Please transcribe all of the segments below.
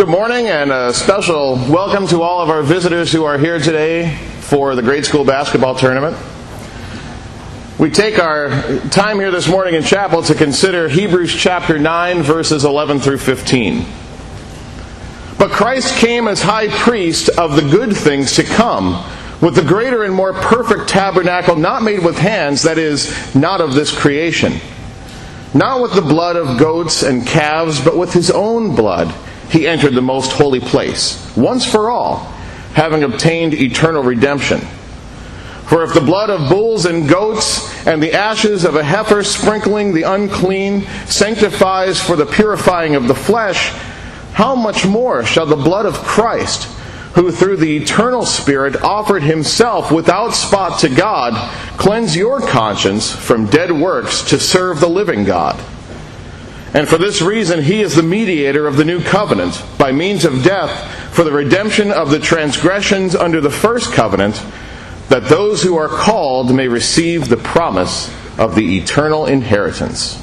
Good morning, and a special welcome to all of our visitors who are here today for the grade school basketball tournament. We take our time here this morning in chapel to consider Hebrews chapter 9, verses 11 through 15. But Christ came as high priest of the good things to come, with the greater and more perfect tabernacle, not made with hands, that is, not of this creation. Not with the blood of goats and calves, but with his own blood he entered the most holy place, once for all, having obtained eternal redemption. For if the blood of bulls and goats and the ashes of a heifer sprinkling the unclean sanctifies for the purifying of the flesh, how much more shall the blood of Christ, who through the eternal Spirit offered himself without spot to God, cleanse your conscience from dead works to serve the living God? And for this reason he is the mediator of the new covenant, by means of death, for the redemption of the transgressions under the first covenant, that those who are called may receive the promise of the eternal inheritance.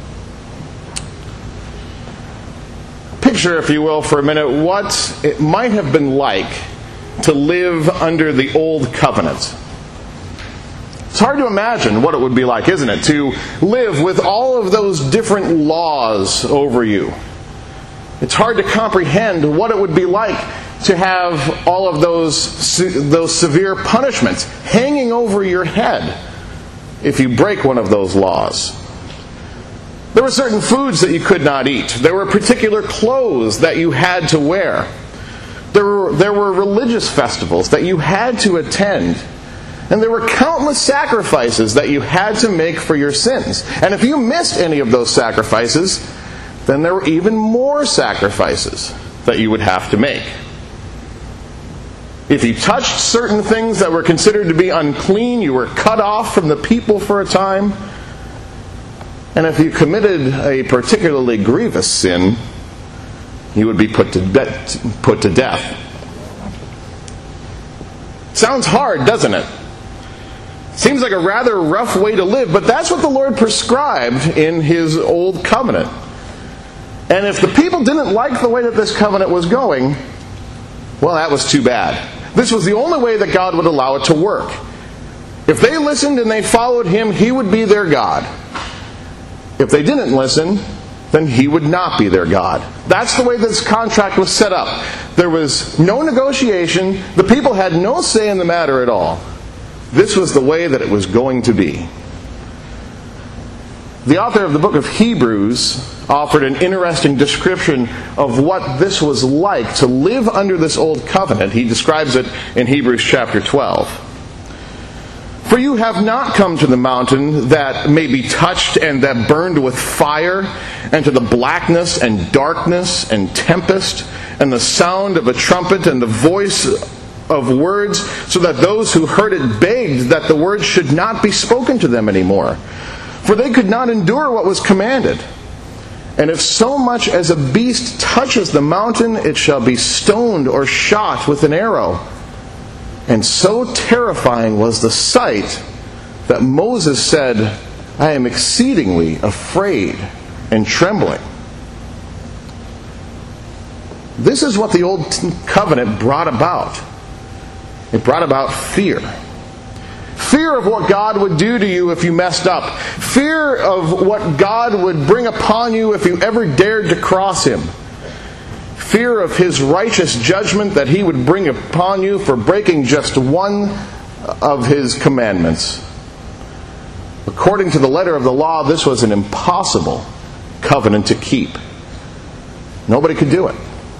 Picture, if you will, for a minute, what it might have been like to live under the old covenant. It's hard to imagine what it would be like, isn't it, to live with all of those different laws over you. It's hard to comprehend what it would be like to have all of those severe punishments hanging over your head if you break one of those laws. There were certain foods that you could not eat. There were particular clothes that you had to wear. There were religious festivals that you had to attend. And there were countless sacrifices that you had to make for your sins. And if you missed any of those sacrifices, then there were even more sacrifices that you would have to make. If you touched certain things that were considered to be unclean, you were cut off from the people for a time. And if you committed a particularly grievous sin, you would be put to death. Sounds hard, doesn't it? Seems like a rather rough way to live, but that's what the Lord prescribed in his old covenant. And if the people didn't like the way that this covenant was going, well, that was too bad. This was the only way that God would allow it to work. If they listened and they followed him, he would be their God. If they didn't listen, then he would not be their God. That's the way this contract was set up. There was no negotiation. The people had no say in the matter at all. This was the way that it was going to be. The author of the book of Hebrews offered an interesting description of what this was like to live under this old covenant. He describes it in Hebrews chapter 12. For you have not come to the mountain that may be touched and that burned with fire, and to the blackness and darkness and tempest, and the sound of a trumpet and the voice of words, so that those who heard it begged that the words should not be spoken to them anymore. For they could not endure what was commanded. And if so much as a beast touches the mountain, it shall be stoned or shot with an arrow. And so terrifying was the sight that Moses said, I am exceedingly afraid and trembling. This is what the old covenant brought about. It brought about fear. Fear of what God would do to you if you messed up. Fear of what God would bring upon you if you ever dared to cross him. Fear of his righteous judgment that he would bring upon you for breaking just one of his commandments. According to the letter of the law, this was an impossible covenant to keep. Nobody could do it.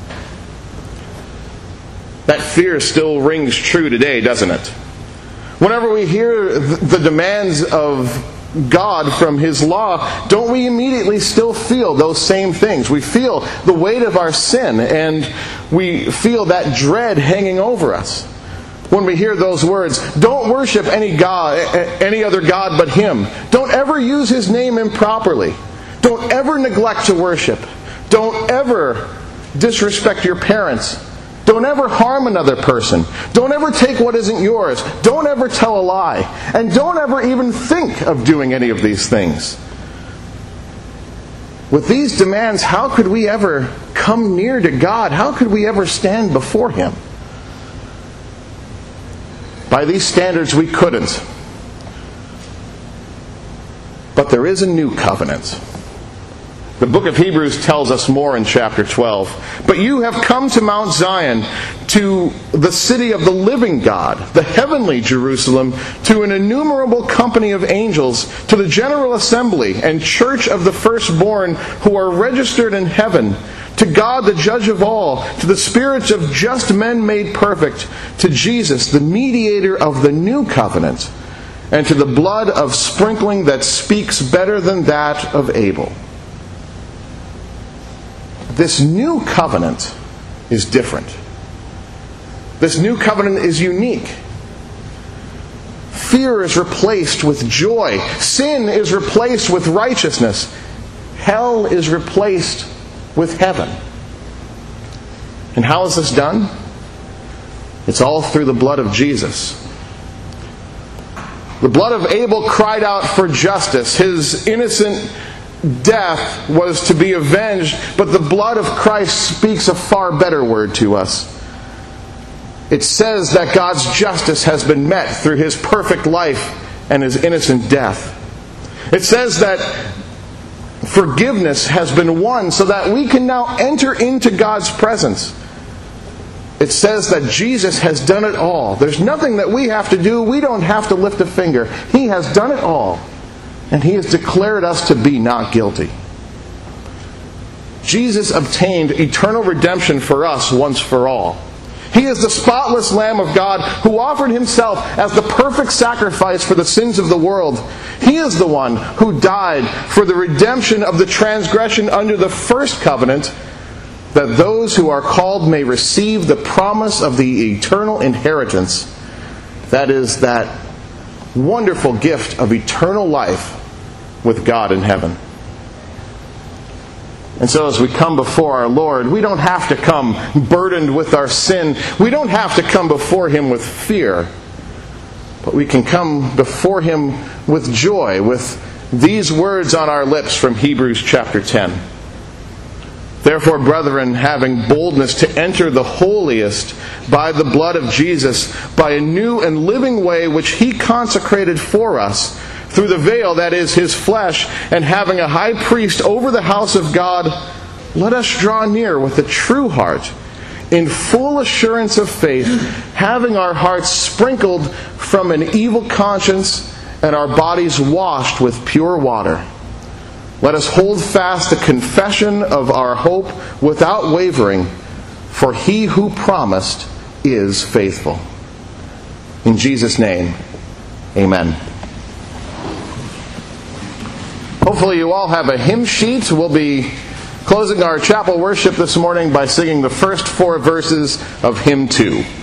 That fear still rings true today, doesn't it? Whenever we hear the demands of God from his law, don't we immediately still feel those same things? We feel the weight of our sin, and we feel that dread hanging over us. When we hear those words, don't worship any other God but him. Don't ever use his name improperly. Don't ever neglect to worship. Don't ever disrespect your parents. Don't ever harm another person. Don't ever take what isn't yours. Don't ever tell a lie. And don't ever even think of doing any of these things. with these demands, how could we ever come near to God? How could we ever stand before Him? By these standards, we couldn't. But there is a new covenant. The book of Hebrews tells us more in chapter 12. But you have come to Mount Zion, to the city of the living God, the heavenly Jerusalem, to an innumerable company of angels, to the general assembly and church of the firstborn who are registered in heaven, to God the judge of all, to the spirits of just men made perfect, to Jesus, the mediator of the new covenant, and to the blood of sprinkling that speaks better than that of Abel. This new covenant is different. This new covenant is unique. Fear is replaced with joy. Sin is replaced with righteousness. Hell is replaced with heaven. And how is this done? It's all through the blood of Jesus. The blood of Abel cried out for justice. His innocent death was to be avenged, but the blood of Christ speaks a far better word to us. It says that God's justice has been met through His perfect life and His innocent death. It says that forgiveness has been won so that we can now enter into God's presence. It says that Jesus has done it all. There's nothing that we have to do. We don't have to lift a finger. He has done it all. And He has declared us to be not guilty. Jesus obtained eternal redemption for us once for all. He is the spotless Lamb of God who offered Himself as the perfect sacrifice for the sins of the world. He is the one who died for the redemption of the transgression under the first covenant, that those who are called may receive the promise of the eternal inheritance. That is, that wonderful gift of eternal life with God in heaven. And so as we come before our Lord, we don't have to come burdened with our sin. We don't have to come before Him with fear. But we can come before Him with joy, with these words on our lips from Hebrews chapter 10. Therefore, brethren, having boldness to enter the holiest by the blood of Jesus, by a new and living way which He consecrated for us, through the veil, that is, His flesh, and having a high priest over the house of God, let us draw near with a true heart, in full assurance of faith, having our hearts sprinkled from an evil conscience and our bodies washed with pure water. Let us hold fast the confession of our hope without wavering, for He who promised is faithful. In Jesus' name, amen. Hopefully you all have a hymn sheet. We'll be closing our chapel worship this morning by singing the first 4 verses of Hymn 2.